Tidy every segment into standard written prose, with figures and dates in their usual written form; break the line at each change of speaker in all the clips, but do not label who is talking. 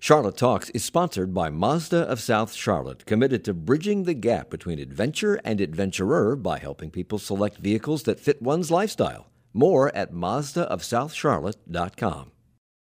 Charlotte Talks is sponsored by Mazda of South Charlotte, committed to bridging the gap between adventure and adventurer by helping people select vehicles that fit one's lifestyle. More at MazdaofSouthCharlotte.com.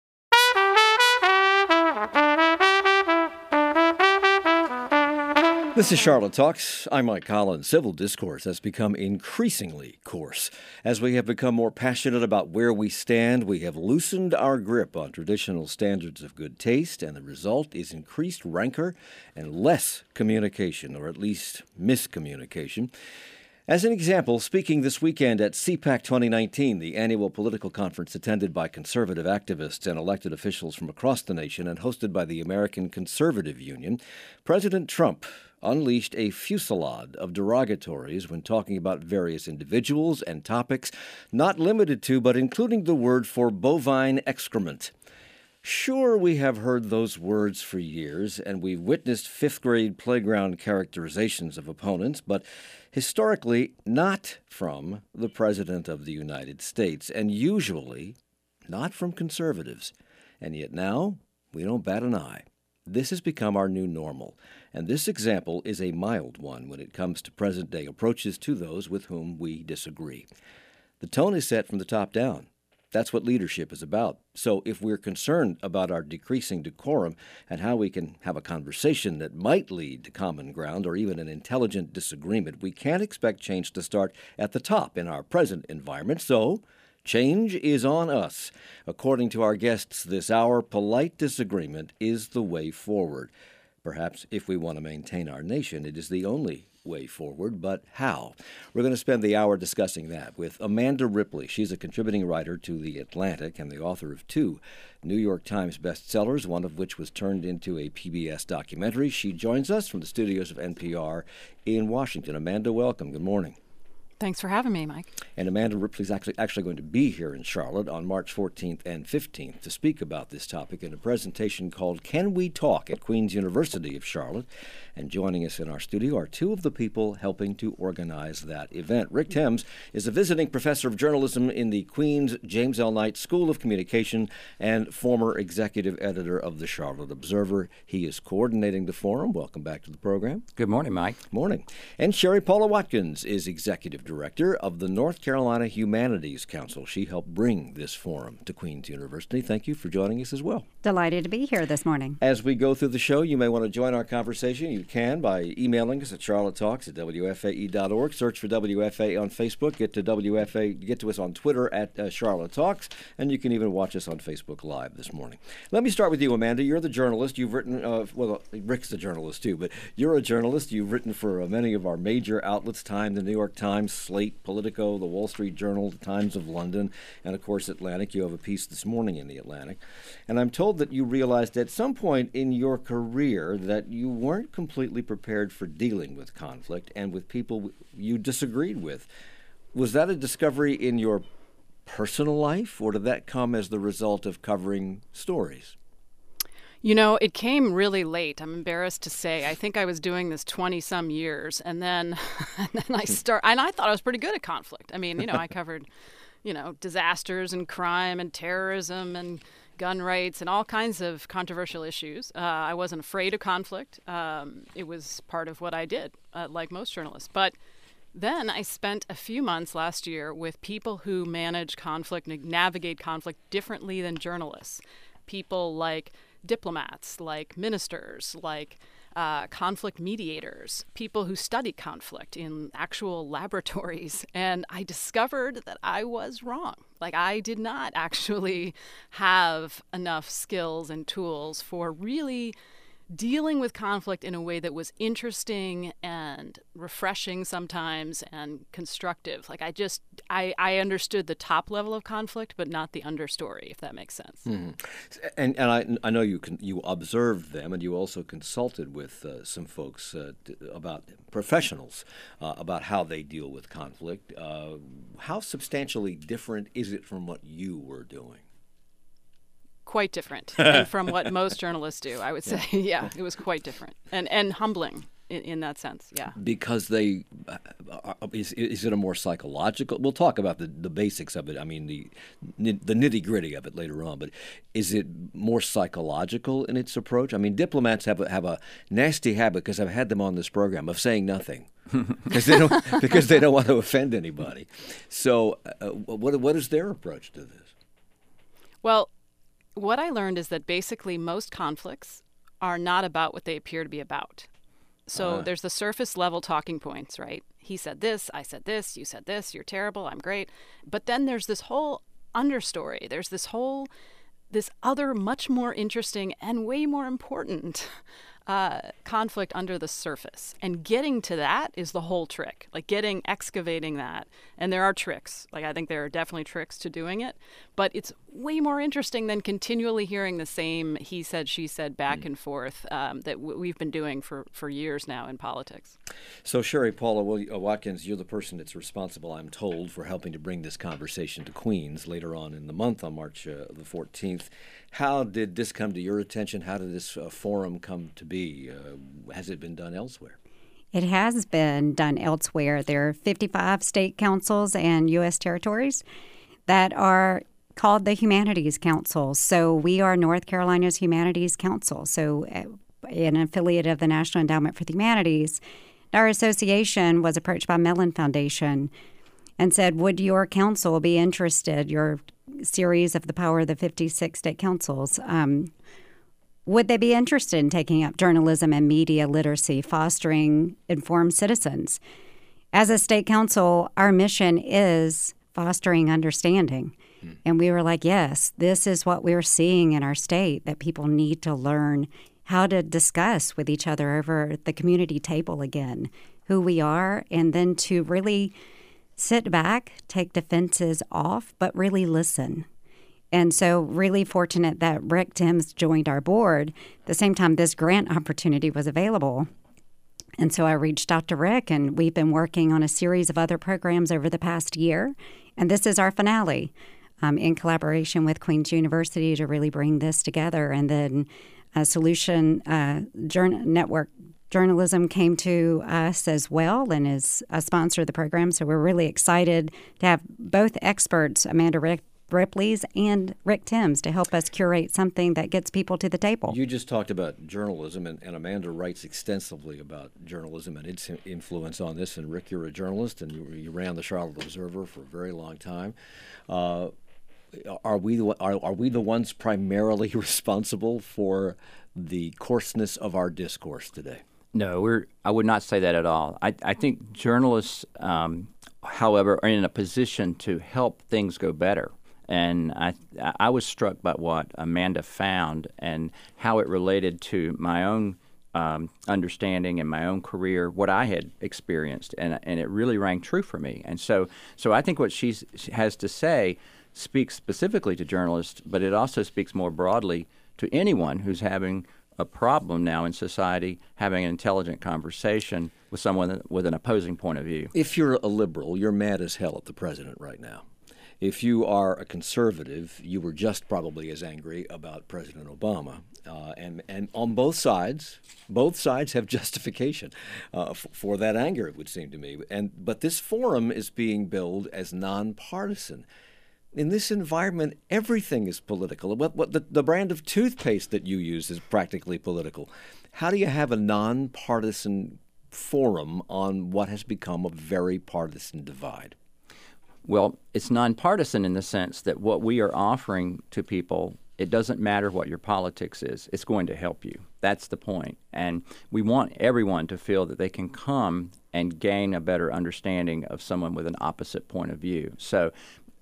This is Charlotte Talks. I'm Mike Collins. Civil discourse has become increasingly coarse. As we have become more passionate about where we stand, we have loosened our grip on traditional standards of good taste, and the result is increased rancor and less communication, or at least miscommunication. As an example, speaking this weekend at CPAC 2019, the annual political conference attended by conservative activists and elected officials from across the nation and hosted by the American Conservative Union, President Trump unleashed a fusillade of derogatories when talking about various individuals and topics, not limited to but including the word for bovine excrement. Sure, we have heard those words for years, and we've witnessed fifth-grade playground characterizations of opponents, but historically not from the President of the United States, and usually not from conservatives. And yet now, we don't bat an eye. This has become our new normal, and this example is a mild one when it comes to present-day approaches to those with whom we disagree. The tone is set from the top down. That's what leadership is about. So if we're concerned about our decreasing decorum and how we can have a conversation that might lead to common ground or even an intelligent disagreement, we can't expect change to start at the top in our present environment. So change is on us. According to our guests this hour, polite disagreement is the way forward. Perhaps if we want to maintain our nation, it is the only way forward, but how? We're going to spend the hour discussing that with Amanda Ripley. She's a contributing writer to The Atlantic and the author of 2 New York Times bestsellers, one of which was turned into a PBS documentary. She joins us from the studios of NPR in Washington. Amanda, welcome. Good morning.
Thanks for having me, Mike.
And Amanda Ripley's actually going to be here in Charlotte on March 14th and 15th to speak about this topic in a presentation called Can We Talk at Queen's University of Charlotte. And joining us in our studio are 2 of the people helping to organize that event. Rick Thames is a visiting professor of journalism in the Queen's James L. Knight School of Communication and former executive editor of the Charlotte Observer. He is coordinating the forum. Welcome back to the program.
Good morning, Mike.
Morning. And Sherry Paula Watkins is executive director of the North Carolina Humanities Council. She helped bring this forum to Queen's University. Thank you for joining us as well.
Delighted to be here this morning.
As we go through the show, you may want to join our conversation. You can by emailing us at charlottetalks@wfae.org. Search for WFA on Facebook. Get to WFA. Get to us on Twitter at Charlotte Talks, and you can even watch us on Facebook Live this morning. Let me start with you, Amanda. You're the journalist. You've written, well, Rick's the journalist too, but you're a journalist. You've written for many of our major outlets: Time, the New York Times, Slate, Politico, the Wall Street Journal, the Times of London, and of course Atlantic. You have a piece this morning in the Atlantic. And I'm told that you realized at some point in your career that you weren't completely prepared for dealing with conflict and with people you disagreed with. Was that a discovery in your personal life, or did that come as the result of covering stories?
You know, it came really late. I'm embarrassed to say. I think I was doing this 20-some years, and then I thought I was pretty good at conflict. I mean, I covered, disasters and crime and terrorism and gun rights and all kinds of controversial issues. I wasn't afraid of conflict. It was part of what I did, like most journalists. But then I spent a few months last year with people who manage conflict, navigate conflict differently than journalists. People like diplomats, like ministers, like conflict mediators, people who study conflict in actual laboratories. And I discovered that I was wrong. Like, I did not actually have enough skills and tools for really dealing with conflict in a way that was interesting and refreshing sometimes and constructive. Like, I understood the top level of conflict, but not the understory, if that makes sense.
Mm-hmm. And I know you observed them, and you also consulted with some folks about professionals about how they deal with conflict. How substantially different is it from what you were doing?
Quite different and from what most journalists do, I would say. Yeah, it was quite different and humbling. in that sense, yeah.
Because they is it a more psychological? We'll talk about the basics of it. I mean the nitty gritty of it later on. But is it more psychological in its approach? I mean, diplomats have a nasty habit, because I've had them on this program, of saying nothing because they don't want to offend anybody. So what is their approach to this?
Well, what I learned is that basically most conflicts are not about what they appear to be about. So there's the surface level talking points, right? He said this, I said this, you said this, you're terrible, I'm great. But then there's this whole understory. There's this other much more interesting and way more important conflict under the surface. And getting to that is the whole trick, like excavating that. And there are tricks. Like, I think there are definitely tricks to doing it. But it's way more interesting than continually hearing the same he said, she said back and forth that we've been doing for years now in politics.
So, Sherry Paula Watkins, you're the person that's responsible, I'm told, for helping to bring this conversation to Queens later on in the month on March the 14th. How did this come to your attention? How did this forum come to be? Has it been done elsewhere?
It has been done elsewhere. There are 55 state councils and U.S. territories that are called the Humanities Council. So we are North Carolina's Humanities Council, so an affiliate of the National Endowment for the Humanities. Our association was approached by Mellon Foundation and said, would your council be interested, your series of the power of the 56 state councils, would they be interested in taking up journalism and media literacy, fostering informed citizens? As a state council, our mission is fostering understanding. And we were like, yes, this is what we're seeing in our state, that people need to learn how to discuss with each other over the community table again, who we are, and then to really sit back, take defenses off, but really listen. And so really fortunate that Rick Timms joined our board at the same time this grant opportunity was available. And so I reached out to Rick, and we've been working on a series of other programs over the past year. And this is our finale in collaboration with Queen's University to really bring this together. And then Solution Network Journalism came to us as well and is a sponsor of the program. So we're really excited to have both experts, Amanda Ripley's and Rick Timms, to help us curate something that gets people to the table.
You just talked about journalism, and Amanda writes extensively about journalism and its influence on this. And Rick, you're a journalist, and you ran the Charlotte Observer for a very long time. Are we the ones primarily responsible for the coarseness of our discourse today?
No, I would not say that at all. I think journalists, however, are in a position to help things go better. And I was struck by what Amanda found and how it related to my own understanding and my own career, what I had experienced, and it really rang true for me. And so I think what she has to say speaks specifically to journalists, but it also speaks more broadly to anyone who's having a problem now in society, having an intelligent conversation with someone with an opposing point of view. If
you're a liberal, you're mad as hell at the president right now. If you are a conservative, you were just probably as angry about President Obama. And on both sides have justification for that anger, it would seem to me. But this forum is being billed as nonpartisan. In this environment, everything is political. The brand of toothpaste that you use is practically political. How do you have a nonpartisan forum on what has become a very partisan divide?
Well, it's nonpartisan in the sense that what we are offering to people, it doesn't matter what your politics is. It's going to help you. That's the point. And we want everyone to feel that they can come and gain a better understanding of someone with an opposite point of view. So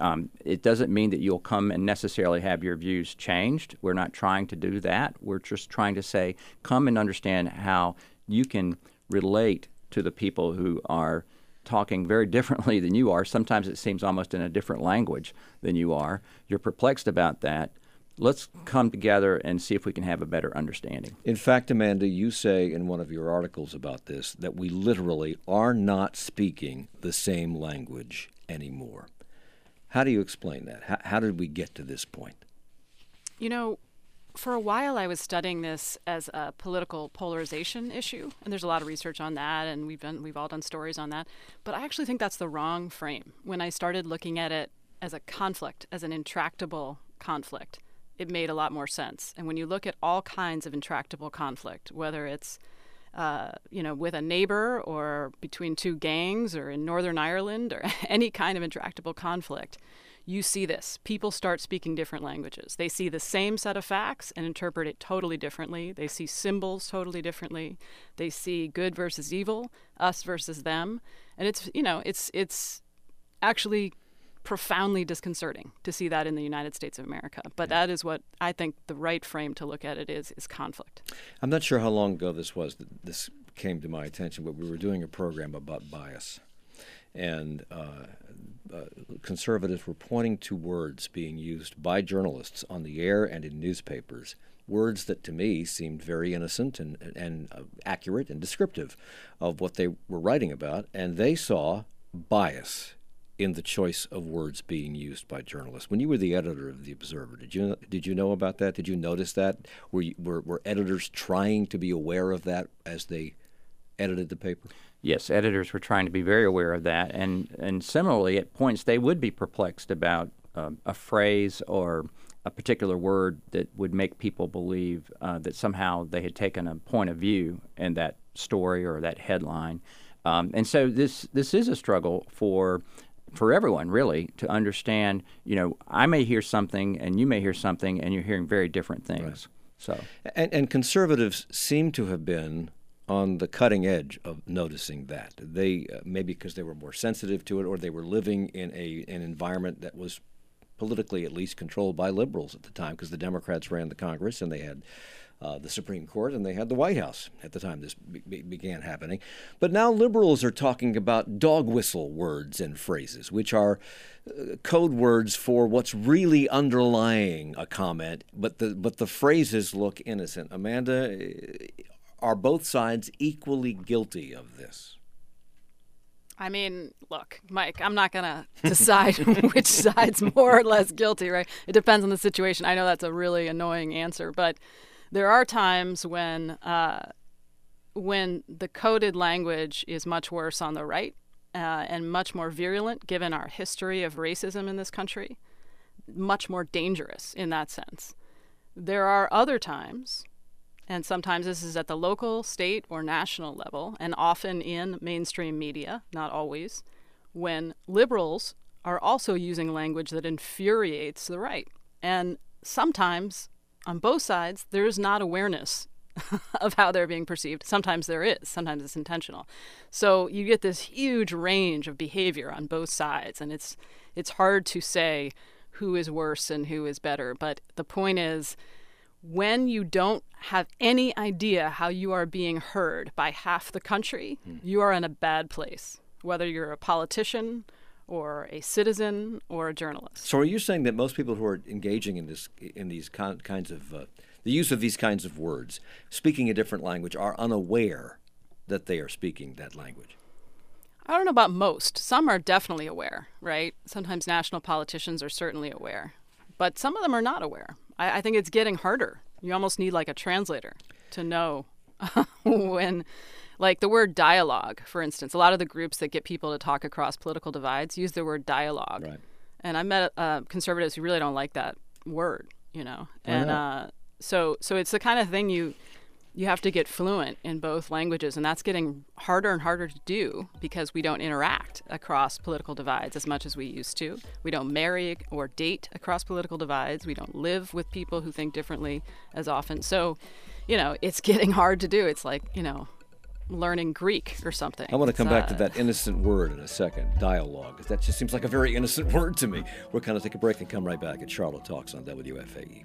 it doesn't mean that you'll come and necessarily have your views changed. We're not trying to do that. We're just trying to say, come and understand how you can relate to the people who are talking very differently than you are. Sometimes it seems almost in a different language than you are. You're perplexed about that. Let's come together and see if we can have a better understanding.
In fact, Amanda, you say in one of your articles about this that we literally are not speaking the same language anymore. How do you explain that? How did we get to this point?
You know, for a while I was studying this as a political polarization issue, and there's a lot of research on that, and we've all done stories on that. But I actually think that's the wrong frame. When I started looking at it as a conflict, as an intractable conflict, it made a lot more sense. And when you look at all kinds of intractable conflict, whether it's with a neighbor or between two gangs or in Northern Ireland or any kind of intractable conflict, you see this. People start speaking different languages. They see the same set of facts and interpret it totally differently. They see symbols totally differently. They see good versus evil, us versus them. And it's actually profoundly disconcerting to see that in the United States of America. But that is what I think the right frame to look at it is conflict.
I'm not sure how long ago this was that this came to my attention, but we were doing a program about bias. And conservatives were pointing to words being used by journalists on the air and in newspapers, words that to me seemed very innocent and accurate and descriptive of what they were writing about, and they saw bias in the choice of words being used by journalists. When you were the editor of The Observer, did you know about that? Did you notice that? Were editors trying to be aware of that as they edited the paper?
Yes, editors were trying to be very aware of that, and similarly, at points they would be perplexed about a phrase or a particular word that would make people believe that somehow they had taken a point of view in that story or that headline. And so this is a struggle for everyone, really, to understand, I may hear something and you may hear something, and you're hearing very different things. Right. So,
and conservatives seem to have been on the cutting edge of noticing that. They maybe because they were more sensitive to it, or they were living in an environment that was politically at least controlled by liberals at the time, because the Democrats ran the Congress and they had the Supreme Court and they had the White House at the time this began happening. But now liberals are talking about dog whistle words and phrases, which are code words for what's really underlying a comment, but the phrases look innocent. Amanda, are both sides equally guilty of this?
I mean, look, Mike, I'm not going to decide which side's more or less guilty, right? It depends on the situation. I know that's a really annoying answer, but there are times when the coded language is much worse on the right and much more virulent, given our history of racism in this country, much more dangerous in that sense. There are other times, and sometimes this is at the local, state, or national level, and often in mainstream media, not always, when liberals are also using language that infuriates the right. And sometimes, on both sides, there is not awareness of how they're being perceived. Sometimes there is. Sometimes it's intentional. So you get this huge range of behavior on both sides, and it's hard to say who is worse and who is better. But the point is, when you don't have any idea how you are being heard by half the country, you are in a bad place, whether you're a politician or a citizen or a journalist.
So are you saying that most people who are engaging in these kinds of the use of these kinds of words, speaking a different language, are unaware that they are speaking that language?
I don't know about most. Some are definitely aware, right? Sometimes national politicians are certainly aware, but some of them are not aware. I think it's getting harder. You almost need like a translator to know when, like the word dialogue, for instance. A lot of the groups that get people to talk across political divides use the word dialogue. Right. And I met conservatives who really don't like that word, And so it's the kind of thing you have to get fluent in both languages, and that's getting harder and harder to do because we don't interact across political divides as much as we used to. We don't marry or date across political divides. We don't live with people who think differently as often. So, it's getting hard to do. It's like, learning Greek or something.
I want to come back to that innocent word in a second, dialogue. That just seems like a very innocent word to me. We'll kind of take a break and come right back at Charlotte Talks on WFAE.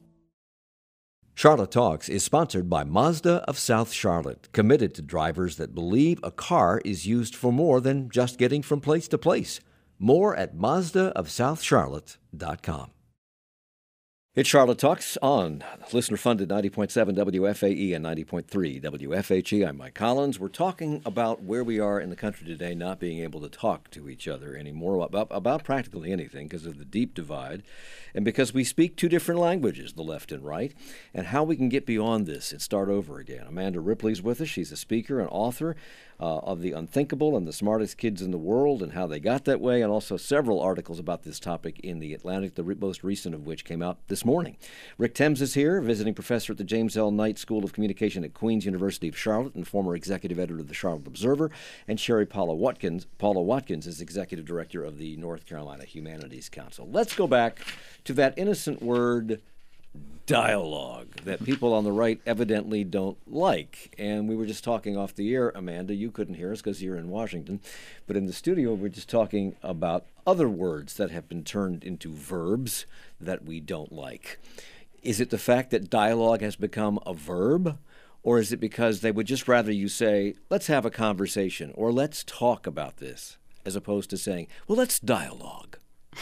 Charlotte Talks is sponsored by Mazda of South Charlotte, committed to drivers that believe a car is used for more than just getting from place to place. More at MazdaofSouthCharlotte.com. It's Charlotte Talks on listener-funded 90.7 WFAE and 90.3 WFHE. I'm Mike Collins. We're talking about where we are in the country today, not being able to talk to each other anymore about practically anything because of the deep divide and because we speak two different languages, the left and right, and how we can get beyond this and start over again. Amanda Ripley's with us. She's a speaker and author of The Unthinkable and the Smartest Kids in the World and How They Got That Way, and also several articles about this topic in The Atlantic, the most recent of which came out this morning. Rick Thames is here, visiting professor at the James L. Knight School of Communication at Queen's University of Charlotte and former executive editor of the Charlotte Observer, and Sherry Paula Watkins is executive director of the North Carolina Humanities Council. Let's go back to that innocent word, dialogue, that people on the right evidently don't like. And we were just talking off the air, Amanda, you couldn't hear us because you're in Washington, but in the studio we're just talking about other words that have been turned into verbs that we don't like. Is it the fact that dialogue has become a verb, or is it because they would just rather you say, let's have a conversation, or let's talk about this, as opposed to saying, well, let's dialogue?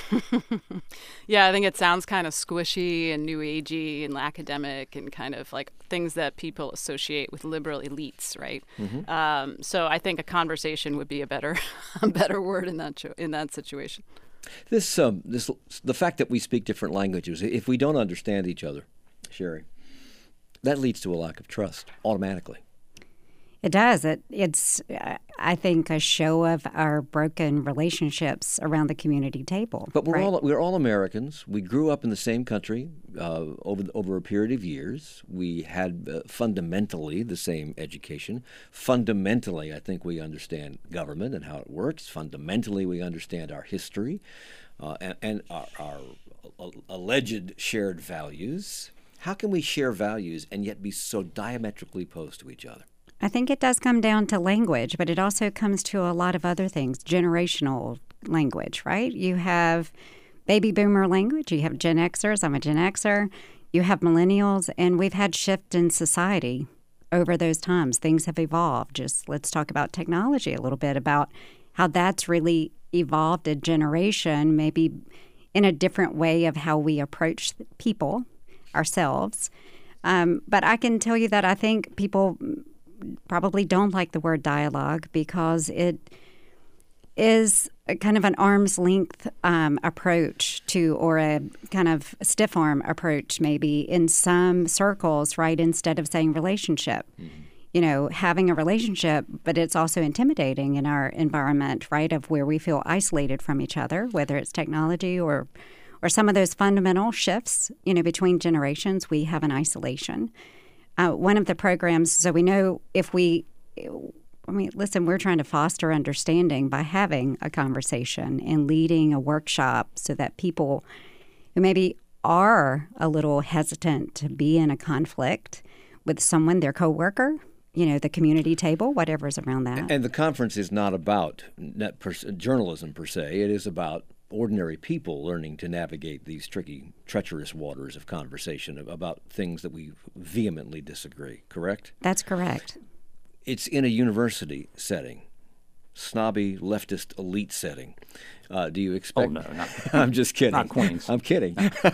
Yeah, I think it sounds kind of squishy and new agey and academic and kind of like things that people associate with liberal elites, right? Mm-hmm. So I think a conversation would be a better word in that situation.
The fact that we speak different languages, if we don't understand each other, Sherry, that leads to a lack of trust automatically.
It does. It's, I think, a show of our broken relationships around the community table.
But we're all Americans. We grew up in the same country over a period of years. We had fundamentally the same education. Fundamentally, I think we understand government and how it works. Fundamentally, we understand our history and our alleged shared values. How can we share values and yet be so diametrically opposed to each other?
I think it does come down to language, but it also comes to a lot of other things, generational language, right? You have baby boomer language, you have Gen Xers, I'm a Gen Xer, you have millennials, and we've had shift in society over those times. Things have evolved. Just let's talk about technology a little bit, about how that's really evolved a generation, maybe in a different way of how we approach people, ourselves. But I can tell you that I think people probably don't like the word dialogue because it is a kind of an arm's length approach to, or a kind of stiff arm approach maybe in some circles, right, instead of saying relationship. Mm-hmm. You know, having a relationship, but it's also intimidating in our environment, right, of where we feel isolated from each other, whether it's technology or some of those fundamental shifts, you know, between generations, we have an isolation. One of the programs, so we know listen, we're trying to foster understanding by having a conversation and leading a workshop so that people who maybe are a little hesitant to be in a conflict with someone, their coworker, you know, the community table, whatever's around that.
And the conference is not about journalism per se. It is about ordinary people learning to navigate these tricky, treacherous waters of conversation about things that we vehemently disagree, correct?
That's correct.
It's in a university setting, snobby, leftist, elite setting. Do you expect...
Oh, no, not...
I'm just kidding.
Not Queens.
I'm kidding.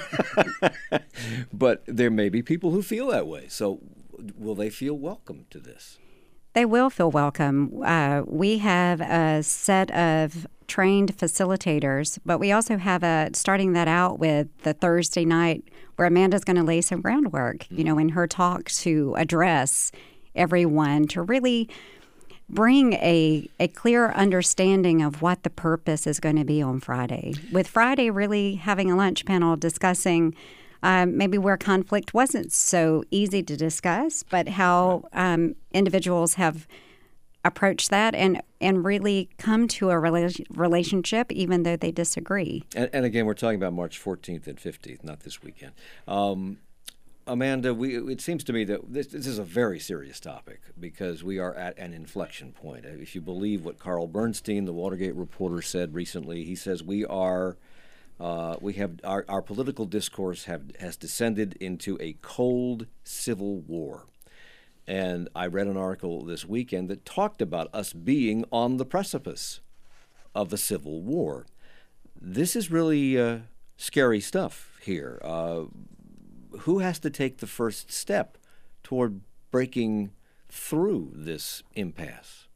But there may be people who feel that way. So will they feel welcome to this?
They will feel welcome. We have a set of trained facilitators, but we also have starting that out with the Thursday night where Amanda's going to lay some groundwork, you know, in her talk to address everyone to really bring a clear understanding of what the purpose is going to be on Friday. With Friday really having a lunch panel discussing maybe where conflict wasn't so easy to discuss, but how individuals have approached that and really come to a relationship even though they disagree.
And again, we're talking about March 14th and 15th, not this weekend. Amanda, it seems to me that this is a very serious topic because we are at an inflection point. If you believe what Carl Bernstein, the Watergate reporter, said recently, he says our political discourse has descended into a cold civil war. And I read an article this weekend that talked about us being on the precipice of a civil war. This is really scary stuff here. who has to take the first step toward breaking through this impasse?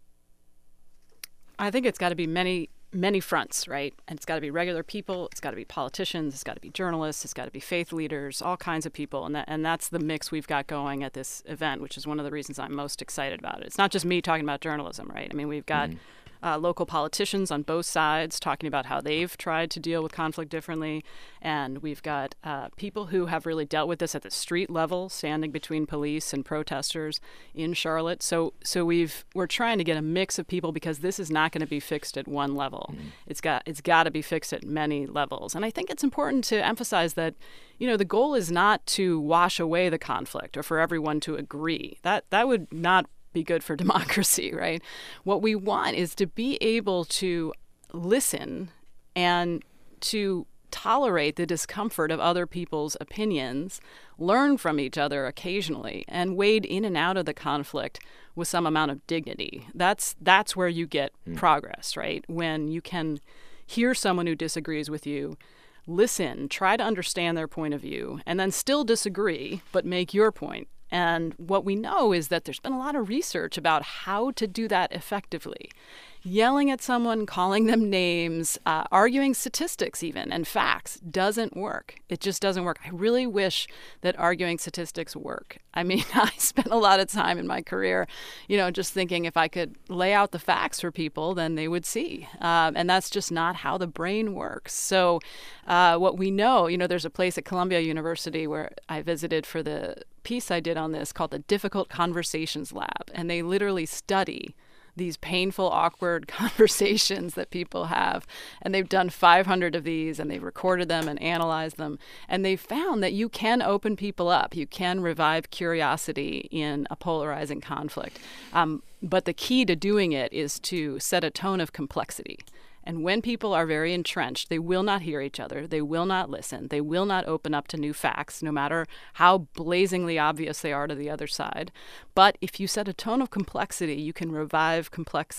I think it's got to be many fronts, right? And it's got to be regular people, it's got to be politicians, it's got to be journalists, it's got to be faith leaders, all kinds of people. And that's the mix we've got going at this event, which is one of the reasons I'm most excited about it. It's not just me talking about journalism, right? I mean, we've got local politicians on both sides talking about how they've tried to deal with conflict differently. And we've got people who have really dealt with this at the street level, standing between police and protesters in Charlotte. So we're trying to get a mix of people because this is not going to be fixed at one level. It's got to be fixed at many levels. And I think it's important to emphasize that, the goal is not to wash away the conflict or for everyone to agree. That would not be good for democracy, right? What we want is to be able to listen and to tolerate the discomfort of other people's opinions, learn from each other occasionally, and wade in and out of the conflict with some amount of dignity. That's where you get progress, right? When you can hear someone who disagrees with you, listen, try to understand their point of view, and then still disagree, but make your point. And what we know is that there's been a lot of research about how to do that effectively. Yelling at someone, calling them names, arguing statistics even, and facts doesn't work. It just doesn't work. I really wish that arguing statistics work. I mean, I spent a lot of time in my career, just thinking if I could lay out the facts for people, then they would see. And that's just not how the brain works. So what we know, there's a place at Columbia University where I visited for the piece I did on this called the Difficult Conversations Lab. And they literally study these painful, awkward conversations that people have. And they've done 500 of these, and they've recorded them and analyzed them. And they found that you can open people up. You can revive curiosity in a polarizing conflict. But the key to doing it is to set a tone of complexity. And when people are very entrenched, they will not hear each other. They will not listen. They will not open up to new facts, no matter how blazingly obvious they are to the other side. But if you set a tone of complexity, you can revive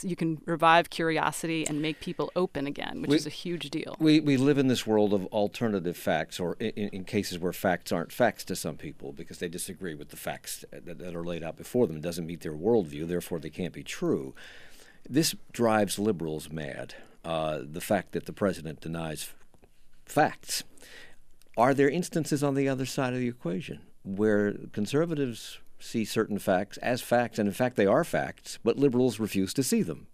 curiosity and make people open again, which is a huge deal.
We live in this world of alternative facts, or in cases where facts aren't facts to some people because they disagree with the facts that are laid out before them. It doesn't meet their worldview, therefore they can't be true. This drives liberals mad. The fact that the president denies facts. Are there instances on the other side of the equation where conservatives see certain facts as facts, and in fact they are facts, but liberals refuse to see them?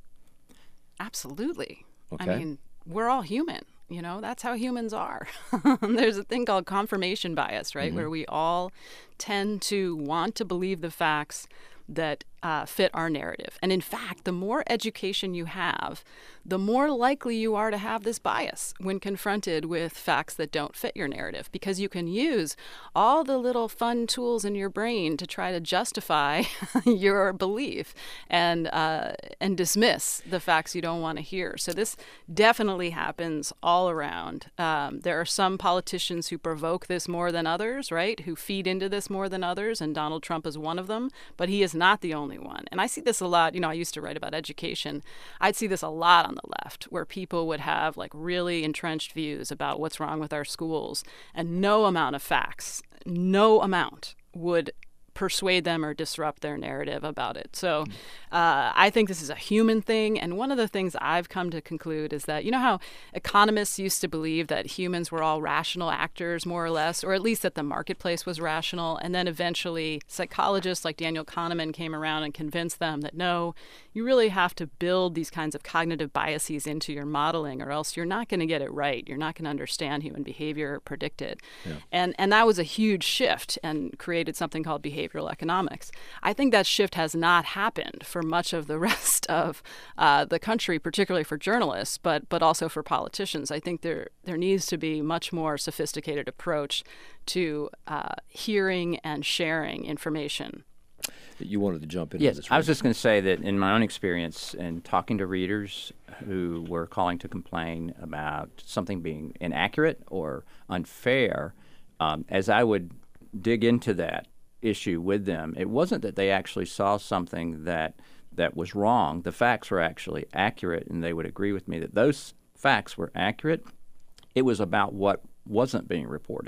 Absolutely.
Okay.
I mean, we're all human. That's how humans are. There's a thing called confirmation bias, right, where we all tend to want to believe the facts that fit our narrative. And in fact, the more education you have, the more likely you are to have this bias when confronted with facts that don't fit your narrative, because you can use all the little fun tools in your brain to try to justify your belief and dismiss the facts you don't want to hear. So this definitely happens all around. There are some politicians who provoke this more than others, right, who feed into this more than others, and Donald Trump is one of them, but he is not the only one. And I see this a lot. I used to write about education. I'd see this a lot on the left, where people would have really entrenched views about what's wrong with our schools, and no amount of facts, no amount would persuade them or disrupt their narrative about it. So I think this is a human thing. And one of the things I've come to conclude is that, how economists used to believe that humans were all rational actors, more or less, or at least that the marketplace was rational. And then eventually psychologists like Daniel Kahneman came around and convinced them that, no, you really have to build these kinds of cognitive biases into your modeling, or else you're not going to get it right. You're not going to understand human behavior or predict it. Yeah. And that was a huge shift and created something called behavioral economics. I think that shift has not happened for much of the rest of the country, particularly for journalists, but also for politicians. I think there needs to be much more sophisticated approach to hearing and sharing information.
You wanted to jump in.
Yes, I was just going to say that in my own experience in talking to readers who were calling to complain about something being inaccurate or unfair, as I would dig into that issue with them, it wasn't that they actually saw something that was wrong. The facts were actually accurate, and they would agree with me that those facts were accurate. It was about what wasn't being reported.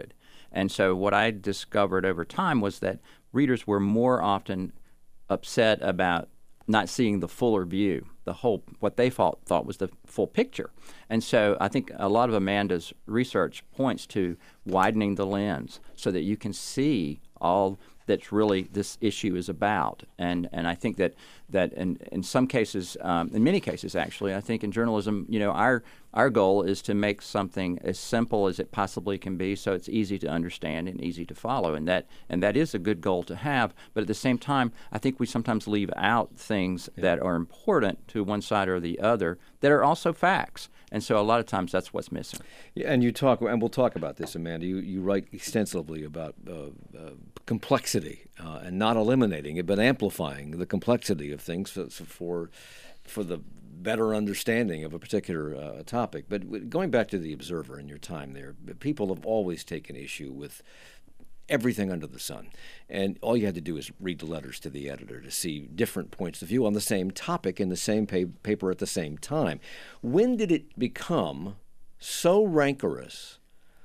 And so what I discovered over time was that readers were more often upset about not seeing the fuller view, the whole, what they thought was the full picture. And so I think a lot of Amanda's research points to widening the lens so that you can see all that's really this issue is about. And I think that in some cases, in many cases actually, I think in journalism, our goal is to make something as simple as it possibly can be so it's easy to understand and easy to follow. And that is a good goal to have. But at the same time, I think we sometimes leave out things that are important to one side or the other that are also facts. And so a lot of times that's what's missing.
Yeah, and we'll talk about this, Amanda. You write extensively about complexity and not eliminating it, but amplifying the complexity of things for the better understanding of a particular topic. But going back to the Observer in your time there, people have always taken issue with everything under the sun. And all you had to do is read the letters to the editor to see different points of view on the same topic in the same paper at the same time. When did it become so rancorous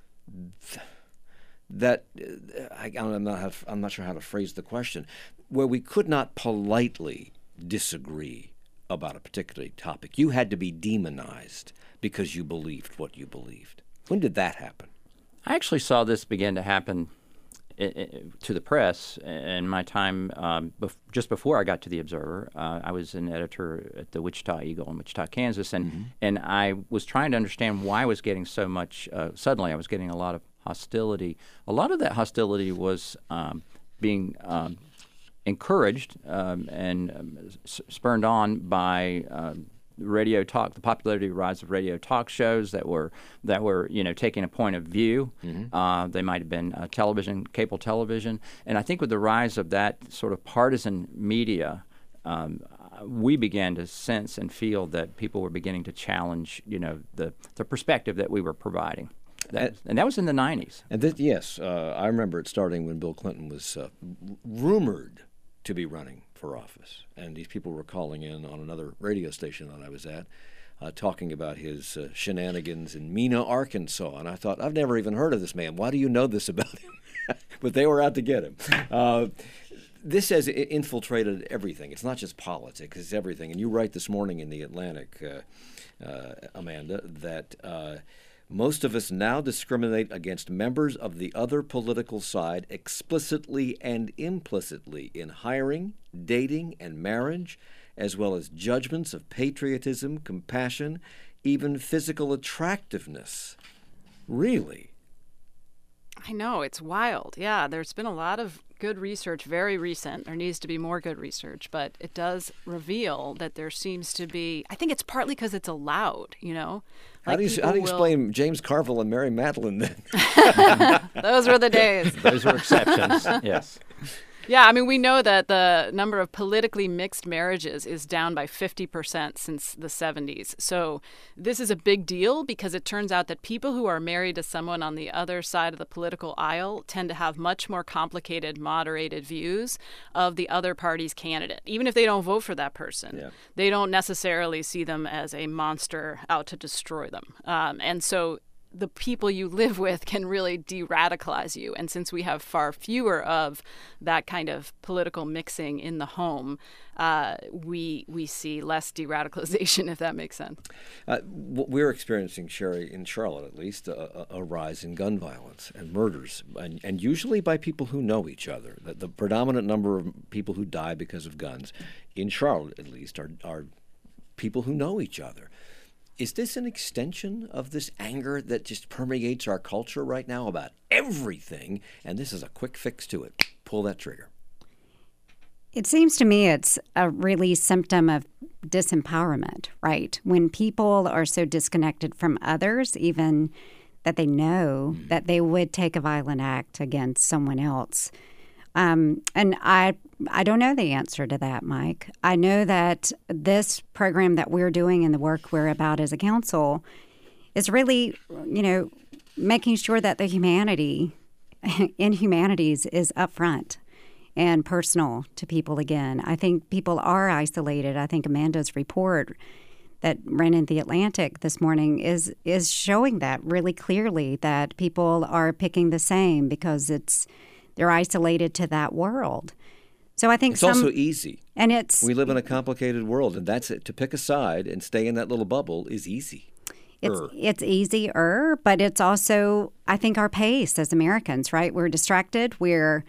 that I'm not sure how to phrase the question, where we could not politely disagree about a particular topic? You had to be demonized because you believed what you believed. When did that happen?
I actually saw this begin to happen to the press in my time just before I got to the Observer. I was an editor at the Wichita Eagle in Wichita, Kansas, and I was trying to understand why I was getting so much. Suddenly, I was getting a lot of hostility. A lot of that hostility was being encouraged and spurned on by radio talk, the popularity rise of radio talk shows that were taking a point of view. They might have been television, cable television, and I think with the rise of that sort of partisan media, we began to sense and feel that people were beginning to challenge, the perspective that we were providing. And that was in the 90s.
And yes, I remember it starting when Bill Clinton was rumored to be running for office. And these people were calling in on another radio station that I was at, talking about his shenanigans in Mena, Arkansas. And I thought, I've never even heard of this man. Why do you know this about him? But they were out to get him. This has infiltrated everything. It's not just politics, it's everything. And you write this morning in The Atlantic, Amanda, that most of us now discriminate against members of the other political side explicitly and implicitly in hiring, dating, and marriage, as well as judgments of patriotism, compassion, even physical attractiveness. Really?
I know, it's wild. Yeah, there's been a lot of good research, very recent. There needs to be more good research, but it does reveal that there seems to be, I think it's partly because it's allowed,
How do you explain James Carville and Mary Madeline then?
Those were the days.
Those were exceptions, yes.
Yeah, I mean, we know that the number of politically mixed marriages is down by 50% since the 70s. So this is a big deal because it turns out that people who are married to someone on the other side of the political aisle tend to have much more complicated, moderated views of the other party's candidate. Even if they don't vote for that person, they don't necessarily see them as a monster out to destroy them. And so the people you live with can really de-radicalize you. And since we have far fewer of that kind of political mixing in the home, we see less de-radicalization, if that makes sense.
We're experiencing, Sherry, in Charlotte at least, a rise in gun violence and murders, and usually by people who know each other. The predominant number of people who die because of guns, in Charlotte at least, are people who know each other. Is this an extension of this anger that just permeates our culture right now about everything? And this is a quick fix to it. Pull that trigger.
It seems to me it's a really symptom of disempowerment, right? When people are so disconnected from others, even that they know that they would take a violent act against someone else. And I don't know the answer to that, Mike. I know that this program that we're doing and the work we're about as a council is really, making sure that the humanity in humanities is upfront and personal to people again. I think people are isolated. I think Amanda's report, that ran in the Atlantic this morning is showing that really clearly, that people are picking the same because they're isolated to that world. So I think
it's also easy.
And
we live in a complicated world, and that's it. To pick a side and stay in that little bubble is easy.
It's easier, but it's also, I think, our pace as Americans, right? We're distracted. We're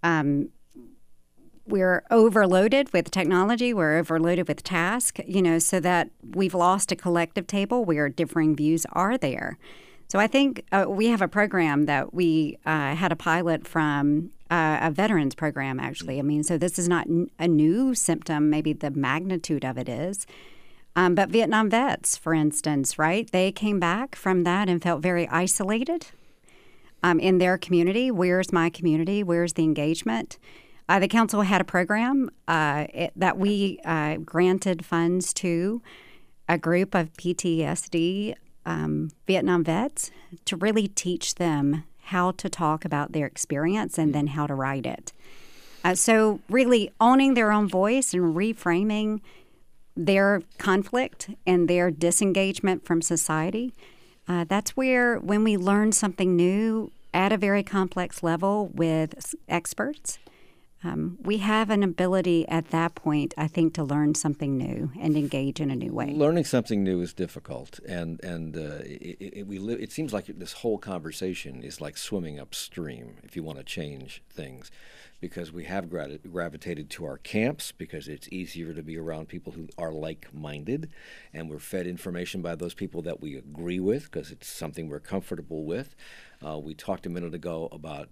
overloaded with technology. We're overloaded with tasks, so that we've lost a collective table where differing views are there. So I think we have a program that we had a pilot from a veterans program, actually. I mean, so this is not a new symptom. Maybe the magnitude of it is. But Vietnam vets, for instance, right? They came back from that and felt very isolated in their community. Where's my community? Where's the engagement? The council had a program that we granted funds to a group of PTSD Vietnam vets to really teach them how to talk about their experience and then how to write it. So really owning their own voice and reframing their conflict and their disengagement from society, that's where, when we learn something new at a very complex level with experts, we have an ability at that point, I think, to learn something new and engage in a new way.
Learning something new is difficult, and it seems like this whole conversation is like swimming upstream if you want to change things, because we have gravitated to our camps because it's easier to be around people who are like-minded, and we're fed information by those people that we agree with because it's something we're comfortable with. We talked a minute ago about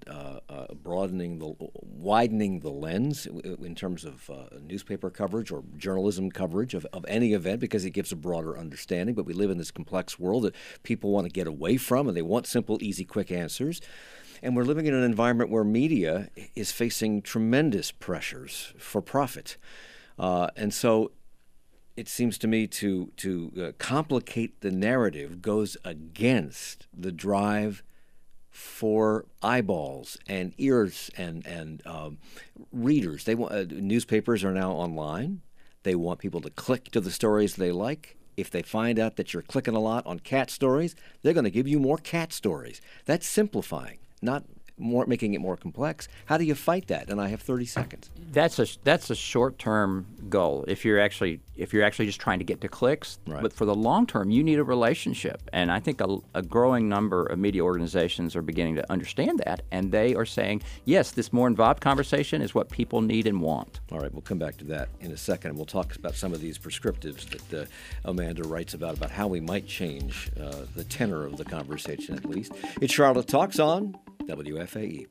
widening the lens in terms of newspaper coverage or journalism coverage of any event, because it gives a broader understanding. But we live in this complex world that people want to get away from, and they want simple, easy, quick answers. And we're living in an environment where media is facing tremendous pressures for profit. And so it seems to me to complicate the narrative goes against the drive for eyeballs and ears and readers. They want newspapers are now online. They want people to click to the stories they like. If they find out that you're clicking a lot on cat stories, they're going to give you more cat stories. That's simplifying, not making it more complex. How do you fight that? And I have 30 seconds.
That's a short-term goal. If you're actually just trying to get to clicks,
right.
But for the long term, you need a relationship. And I think a growing number of media organizations are beginning to understand that, and they are saying, yes, this more involved conversation is what people need and want.
All right, we'll come back to that in a second. We'll talk about some of these prescriptives that Amanda writes about how we might change the tenor of the conversation, at least. It's Charlotte Talks on WFAE.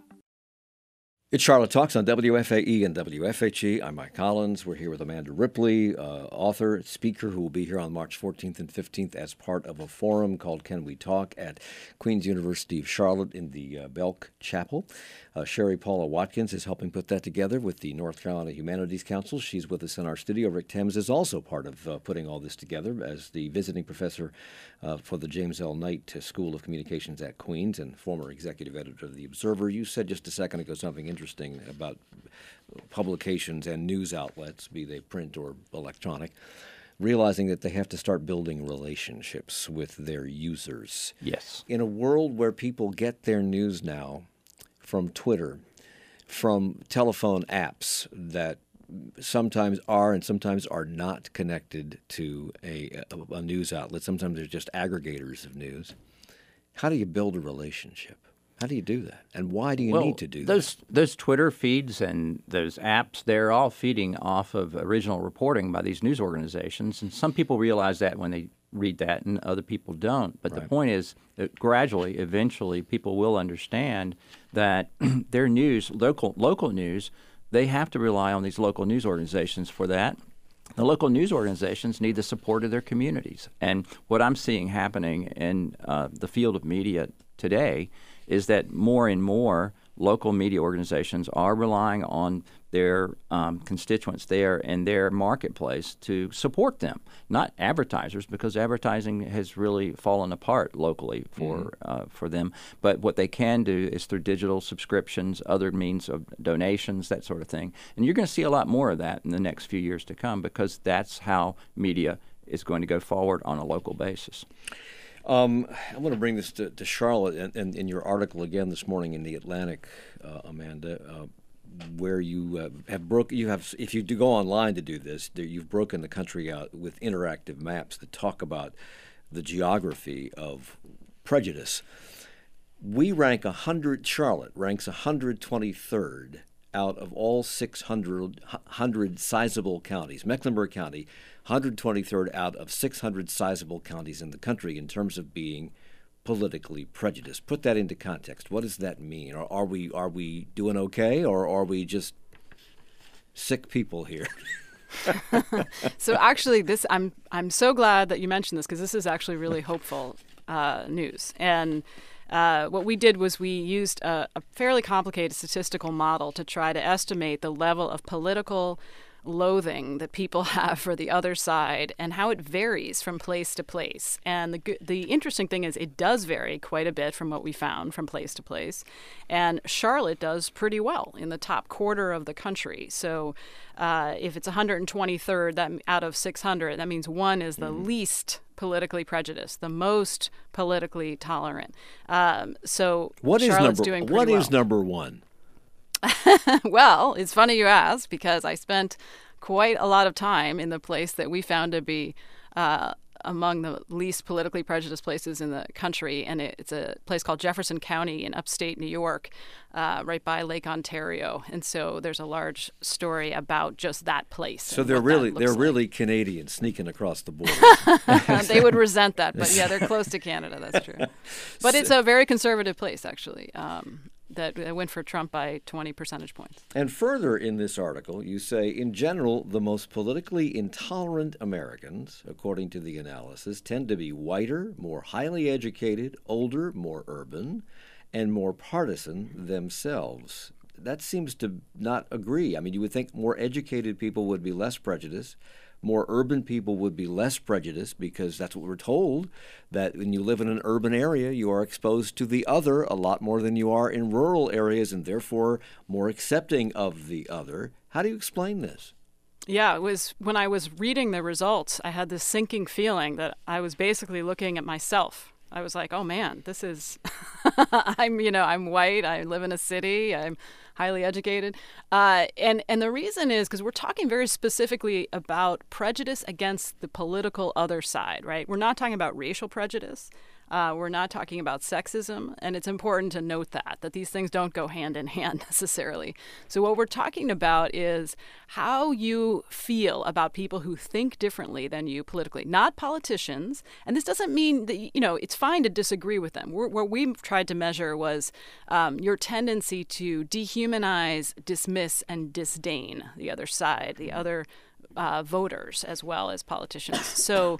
It's Charlotte Talks on WFAE and WFHE. I'm Mike Collins. We're here with Amanda Ripley, author, speaker, who will be here on March 14th and 15th as part of a forum called Can We Talk at Queen's University of Charlotte in the Belk Chapel. Sherry Paula Watkins is helping put that together with the North Carolina Humanities Council. She's with us in our studio. Rick Thames is also part of putting all this together as the visiting professor for the James L. Knight School of Communications at Queens and former executive editor of The Observer. You said just a second ago something interesting about publications and news outlets, be they print or electronic, realizing that they have to start building relationships with their users.
Yes.
In a world where people get their news now from Twitter, from telephone apps that sometimes are and sometimes are not connected to a news outlet, sometimes they're just aggregators of news, how do you build a relationship? How do you do that? And why do you need to do that?
Those Twitter feeds and those apps, they're all feeding off of original reporting by these news organizations. And some people realize that when they read that and other people don't. But
right.
The point is that gradually, eventually, people will understand that their news, local news, they have to rely on these local news organizations for that. The local news organizations need the support of their communities. And what I'm seeing happening in the field of media today is that more and more local media organizations are relying on their constituents there in their marketplace to support them, not advertisers, because advertising has really fallen apart locally for them. But what they can do is through digital subscriptions, other means of donations, that sort of thing. And you're going to see a lot more of that in the next few years to come, because that's how media is going to go forward on a local basis.
I want to bring this to Charlotte, and in your article again this morning in the Atlantic, Amanda, where you if you do go online to do this, you've broken the country out with interactive maps that talk about the geography of prejudice. Charlotte ranks 123rd out of all 600 sizable counties. Mecklenburg County, 123rd out of 600 sizable counties in the country in terms of being politically prejudiced. Put that into context. What does that mean? Are we doing okay, or are we just sick people here?
So actually, I'm so glad that you mentioned this, because this is actually really hopeful news. And what we did was we used a fairly complicated statistical model to try to estimate the level of political loathing that people have for the other side and how it varies from place to place. And the interesting thing is it does vary quite a bit from what we found from place to place. And Charlotte does pretty well in the top quarter of the country. So if it's 123rd out of 600, that means 1 is the least politically prejudiced, the most politically tolerant. So Charlotte's doing pretty well.
What is number 1?
Well, it's funny you ask, because I spent quite a lot of time in the place that we found to be among the least politically prejudiced places in the country, and it's a place called Jefferson County in upstate New York, right by Lake Ontario. And so there's a large story about just that place.
So they're really Canadians sneaking across the border.
They would resent that, but yeah, they're close to Canada. That's true. But it's a very conservative place, actually. That went for Trump by 20 percentage points.
And further in this article, you say, in general, the most politically intolerant Americans, according to the analysis, tend to be whiter, more highly educated, older, more urban, and more partisan themselves. That seems to not agree. I mean, you would think more educated people would be less prejudiced. More urban people would be less prejudiced, because that's what we're told, that when you live in an urban area, you are exposed to the other a lot more than you are in rural areas, and therefore more accepting of the other. How do you explain this?
Yeah, it was when I was reading the results, I had this sinking feeling that I was basically looking at myself. I was like, oh man, this is, I'm white, I live in a city, I'm highly educated. And the reason is because we're talking very specifically about prejudice against the political other side, right? We're not talking about racial prejudice. We're not talking about sexism, and it's important to note that these things don't go hand in hand necessarily. So what we're talking about is how you feel about people who think differently than you politically, not politicians. And this doesn't mean that, it's fine to disagree with them. What we tried to measure was your tendency to dehumanize, dismiss, and disdain the other side, the other voters as well as politicians. So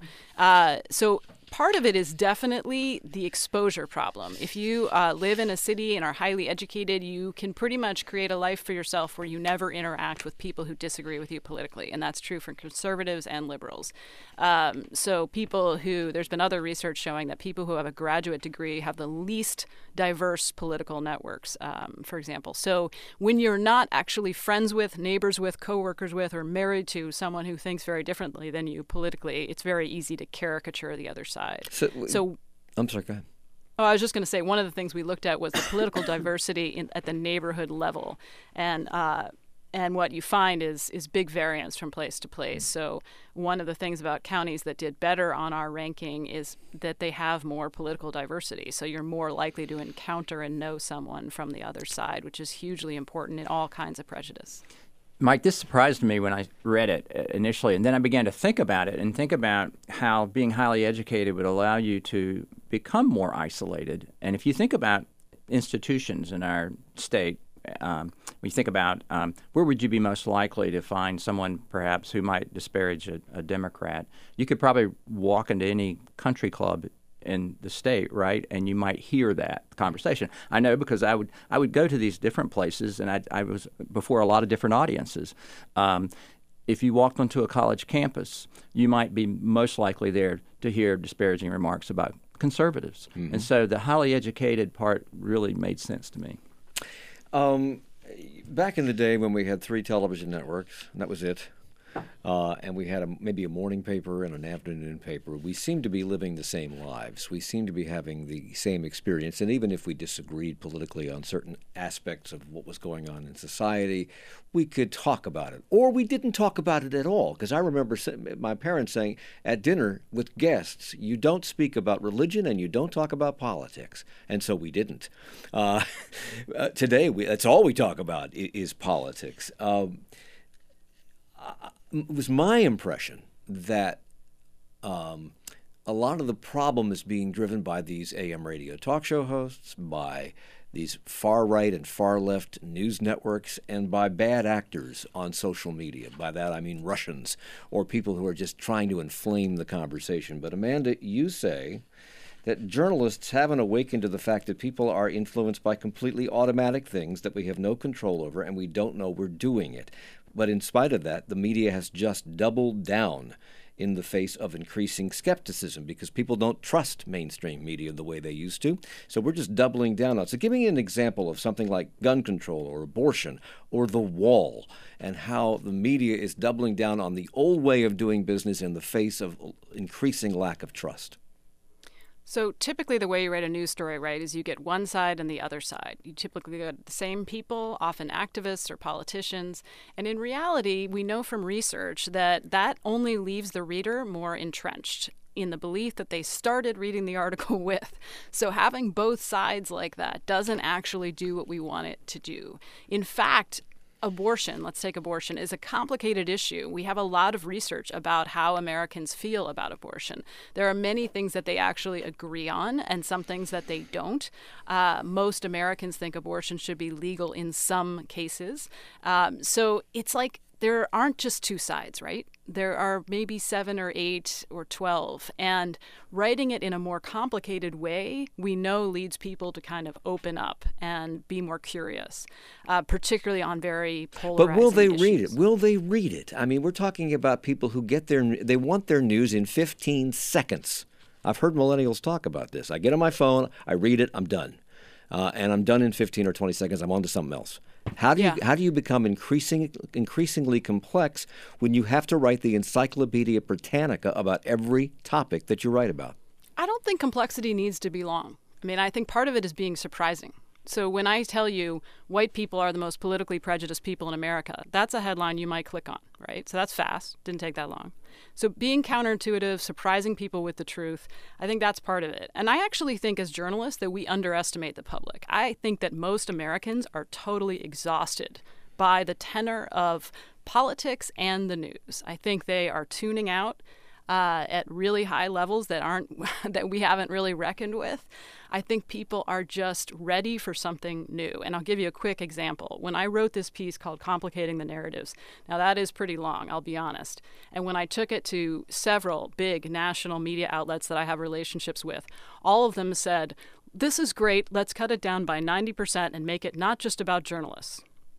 part of it is definitely the exposure problem. If you live in a city and are highly educated, you can pretty much create a life for yourself where you never interact with people who disagree with you politically. And that's true for conservatives and liberals. So there's been other research showing that people who have a graduate degree have the least diverse political networks, for example. So when you're not actually friends with, neighbors with, coworkers with, or married to someone who thinks very differently than you politically, it's very easy to caricature the other side. So
I'm sorry, go ahead.
Oh, I was just going to say, one of the things we looked at was the political diversity at the neighborhood level. And what you find is big variance from place to place. So one of the things about counties that did better on our ranking is that they have more political diversity. So you're more likely to encounter and know someone from the other side, which is hugely important in all kinds of prejudice.
Mike, this surprised me when I read it initially, and then I began to think about it and think about how being highly educated would allow you to become more isolated. And if you think about institutions in our state, when you think about where would you be most likely to find someone perhaps who might disparage a Democrat, you could probably walk into any country club in the state, right? And you might hear that conversation. I know because I would go to these different places, and I was before a lot of different audiences. If you walked onto a college campus, you might be most likely there to hear disparaging remarks about conservatives. Mm-hmm. And so the highly educated part really made sense to me.
Back in the day when we had 3 television networks, and that was it, and we had maybe a morning paper and an afternoon paper, we seemed to be living the same lives. We seemed to be having the same experience. And even if we disagreed politically on certain aspects of what was going on in society, we could talk about it. Or we didn't talk about it at all. Because I remember my parents saying at dinner with guests, you don't speak about religion and you don't talk about politics. And so we didn't. Today, that's all we talk about is politics. It was my impression that a lot of the problem is being driven by these AM radio talk show hosts, by these far-right and far-left news networks, and by bad actors on social media. By that I mean Russians or people who are just trying to inflame the conversation. But Amanda, you say that journalists haven't awakened to the fact that people are influenced by completely automatic things that we have no control over and we don't know we're doing it. But in spite of that, the media has just doubled down in the face of increasing skepticism because people don't trust mainstream media the way they used to. So we're just doubling down on it. So give me an example of something like gun control or abortion or the wall and how the media is doubling down on the old way of doing business in the face of increasing lack of trust.
So typically the way you write a news story, right, is you get one side and the other side. You typically get the same people, often activists or politicians. And in reality, we know from research that that only leaves the reader more entrenched in the belief that they started reading the article with. So having both sides like that doesn't actually do what we want it to do. In fact, abortion, let's take abortion, is a complicated issue. We have a lot of research about how Americans feel about abortion. There are many things that they actually agree on and some things that they don't. Most Americans think abortion should be legal in some cases. So it's like there aren't just two sides, right? There are maybe 7 or 8 or 12. And writing it in a more complicated way, we know leads people to kind of open up and be more curious, particularly on very polarizing
But will they
issues.
read it? Will they read it? I mean, we're talking about people who they want their news in 15 seconds. I've heard millennials talk about this. I get on my phone, I read it, I'm done. And I'm done in 15 or 20 seconds, I'm on to something else. How do you become increasingly complex when you have to write the Encyclopedia Britannica about every topic that you write about?
I don't think complexity needs to be long. I mean, I think part of it is being surprising. So when I tell you white people are the most politically prejudiced people in America, that's a headline you might click on, right? So that's fast. Didn't take that long. So being counterintuitive, surprising people with the truth, I think that's part of it. And I actually think as journalists that we underestimate the public. I think that most Americans are totally exhausted by the tenor of politics and the news. I think they are tuning out at really high levels that we haven't really reckoned with. I think people are just ready for something new. And I'll give you a quick example. When I wrote this piece called Complicating the Narratives, now that is pretty long, I'll be honest. And when I took it to several big national media outlets that I have relationships with, all of them said, "This is great, let's cut it down by 90% and make it not just about journalists."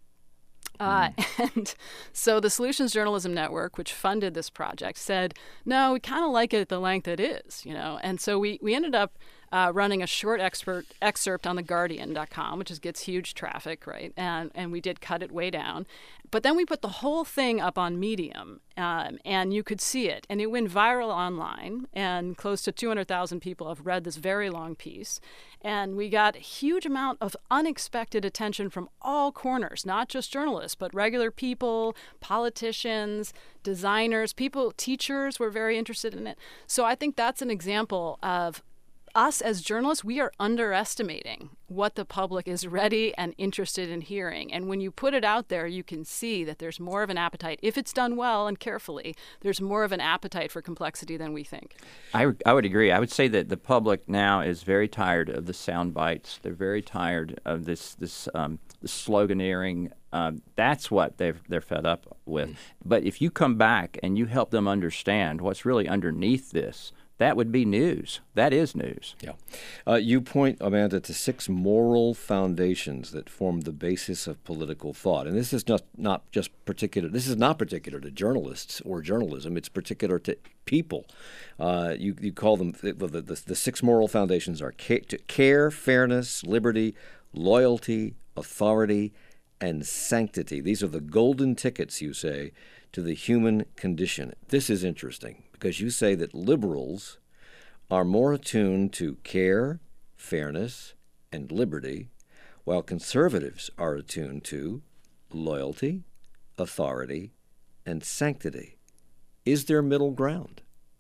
And so the Solutions Journalism Network, which funded this project, said, no, we kind of like it at the length it is, And so we ended up running a short excerpt on theguardian.com, which gets huge traffic, right? And we did cut it way down. But then we put the whole thing up on Medium, and you could see it. And it went viral online, and close to 200,000 people have read this very long piece. And we got a huge amount of unexpected attention from all corners, not just journalists, but regular people, politicians, designers, teachers were very interested in it. So I think that's an example of us as journalists, we are underestimating what the public is ready and interested in hearing. And when you put it out there, you can see that there's more of an appetite. If it's done well and carefully, there's more of an appetite for complexity than we think.
I would agree. I would say that the public now is very tired of the sound bites. They're very tired of this sloganeering. That's what they're fed up with. But if you come back and you help them understand what's really underneath this, that would be news. That is news.
Yeah. You point, Amanda, to 6 moral foundations that form the basis of political thought. And this is not particular to journalists or journalism. It's particular to people. You call them, the 6 moral foundations are care, fairness, liberty, loyalty, authority, and sanctity. These are the golden tickets, you say, to the human condition. This is interesting because you say that liberals are more attuned to care, fairness, and liberty, while conservatives are attuned to loyalty, authority, and sanctity. Is there middle ground?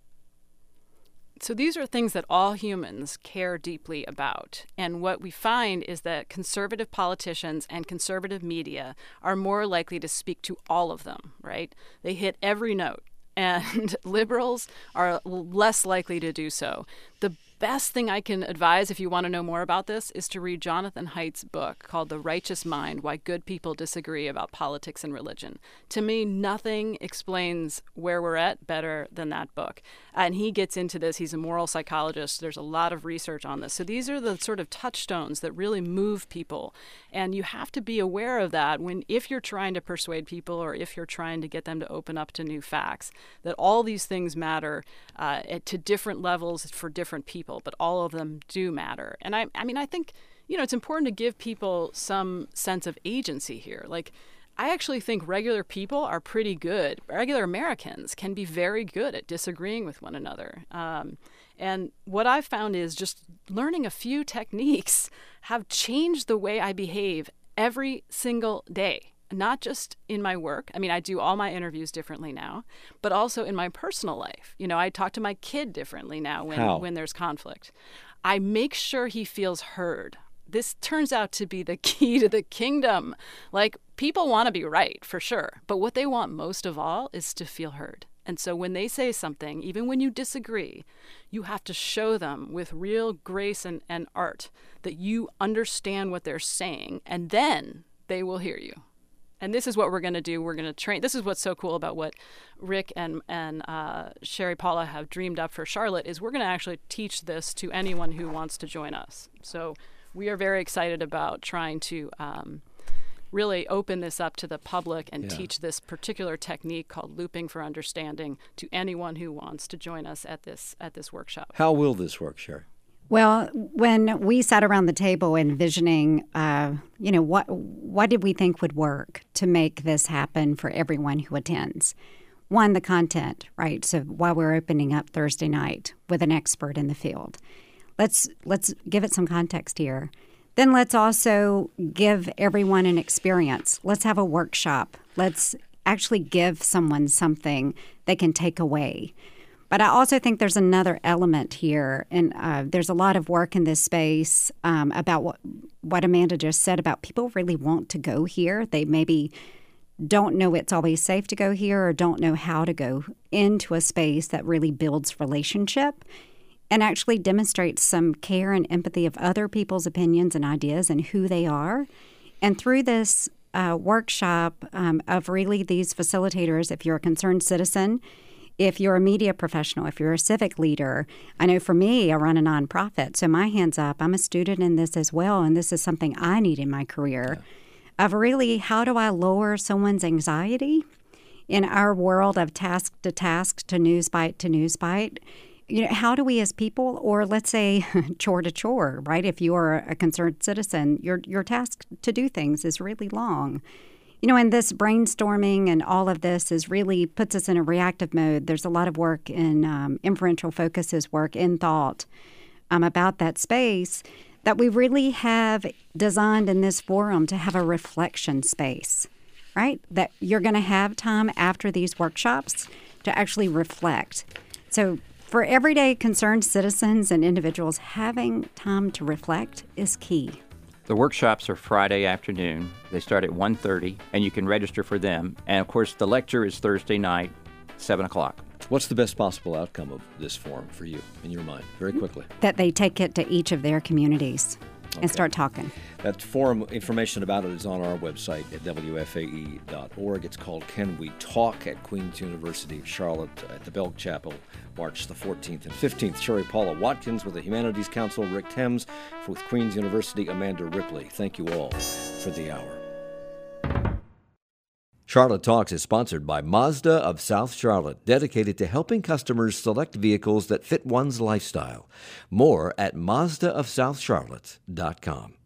So these are things that all humans care deeply about. And what we find is that conservative politicians and conservative media are more likely to speak to all of them, right? They hit every note. And liberals are less likely to do so. The best thing I can advise if you want to know more about this is to read Jonathan Haidt's book called The Righteous Mind, Why Good People Disagree About Politics and Religion. To me, nothing explains where we're at better than that book. And he gets into this. He's a moral psychologist. There's a lot of research on this. So these are the sort of touchstones that really move people. And you have to be aware of that if you're trying to persuade people or if you're trying to get them to open up to new facts, that all these things matter to different levels for different people, but all of them do matter. And I think, it's important to give people some sense of agency here. Like, I actually think regular people are pretty good. Regular Americans can be very good at disagreeing with one another. And what I've found is just learning a few techniques have changed the way I behave every single day. Not just in my work. I do all my interviews differently now, but also in my personal life. I talk to my kid differently now when there's conflict. I make sure he feels heard. This turns out to be the key to the kingdom. Like, people want to be right, for sure, but what they want most of all is to feel heard. And so when they say something, even when you disagree, you have to show them with real grace and art that you understand what they're saying, and then they will hear you. And this is what we're going to do. We're going to train. This is what's so cool about what Rick and Sherry Paula have dreamed up for Charlotte is we're going to actually teach this to anyone who wants to join us. So we are very excited about trying to really open this up to the public and teach this particular technique called looping for understanding to anyone who wants to join us at this workshop.
How will this work, Sherry?
Well, when we sat around the table envisioning, what did we think would work to make this happen for everyone who attends? One, the content, right? So while we're opening up Thursday night with an expert in the field, let's give it some context here. Then let's also give everyone an experience. Let's have a workshop. Let's actually give someone something they can take away. But I also think there's another element here, and there's a lot of work in this space about what Amanda just said about people really want to go here. They maybe don't know it's always safe to go here or don't know how to go into a space that really builds relationship and actually demonstrates some care and empathy of other people's opinions and ideas and who they are. And through this workshop of really these facilitators, if you're a concerned citizen, if you're a media professional, if you're a civic leader, I know for me, I run a nonprofit, so my hand's up. I'm a student in this as well, and this is something I need in my career of really how do I lower someone's anxiety in our world of task to task to news bite to news bite. How do we as people, or let's say chore to chore, right? If you are a concerned citizen, your task to do things is really long. And this brainstorming and all of this really puts us in a reactive mode. There's a lot of work in inferential focuses work in thought about that space that we really have designed in this forum to have a reflection space, right? That you're going to have time after these workshops to actually reflect. So for everyday concerned citizens and individuals, having time to reflect is key.
The workshops are Friday afternoon. They start at 1:30, and you can register for them. And, of course, the lecture is Thursday night, 7 o'clock.
What's the best possible outcome of this forum for you, in your mind, very quickly?
That they take it to each of their communities and start talking.
That forum information about it is on our website at WFAE.org. It's called Can We Talk at Queen's University of Charlotte at the Belk Chapel, March the 14th and 15th. Sherry Paula Watkins with the Humanities Council, Rick Thames with Queen's University, Amanda Ripley. Thank you all for the hour. Charlotte Talks is sponsored by Mazda of South Charlotte, dedicated to helping customers select vehicles that fit one's lifestyle. More at MazdaofSouthCharlotte.com.